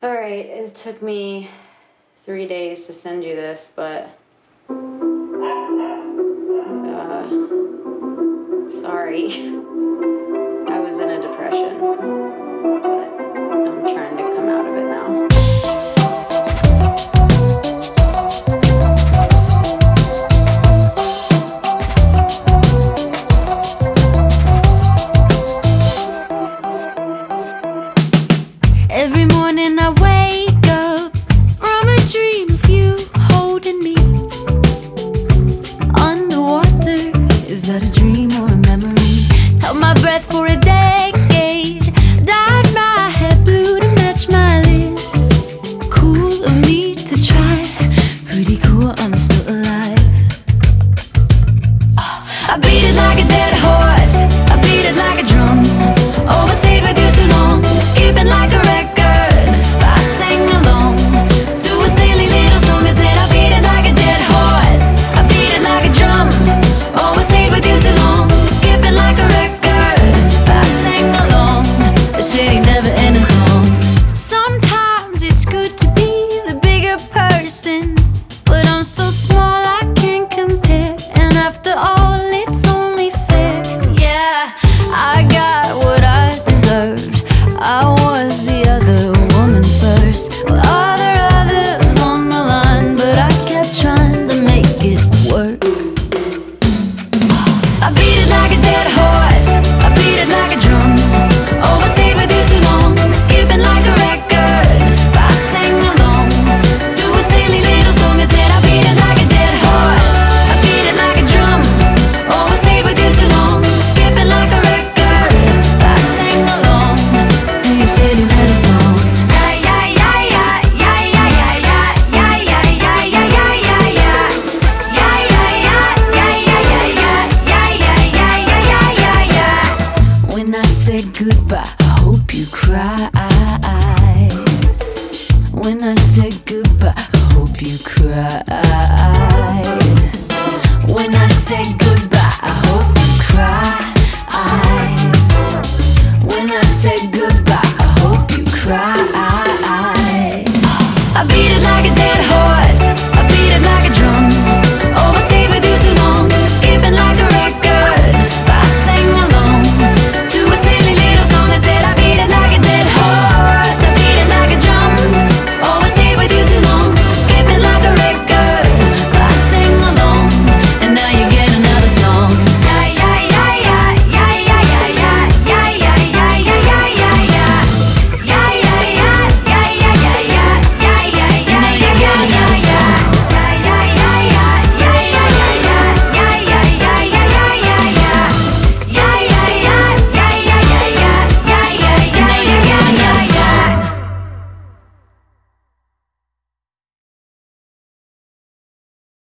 Alright, it took me 3 days to send you this, but sorry. I was in a depression, but I'm trying to come out of it now. Every morning I wake up from a dream of you holding me underwater. Is that a dream or a memory? Held my breath for a decade, dyed my hair blue to match my lips. Cool of me to try, pretty cool, I'm still alive. I beat it like a dead horse, I beat it like a drum. Overstayed with you too long, skipping like a record. I sang along to a silly little song. I said I beat it like a dead horse, I beat it like a drum. Overstayed with you too long, skipping like a record. I sang along the shitty never-ending song. Sometimes it's good to be the bigger person, but I'm so small I can't compare. And after all, it's only fair. Yeah, I got what I deserved. I was the other woman first. Well, others on the line, but I kept trying to make it work. I beat it like a dead horse, I beat it like a drum. Overstayed with you too long, skipping like a record. I sang along to a silly little song. I said I beat it like a dead horse, I beat it like a drum. Overstayed with you too long, skipping like a record. I sang along to your shitty little song. When I said goodbye, I hope you cried. When I said goodbye, I hope you cried. When I said goodbye, I hope you cried. When I said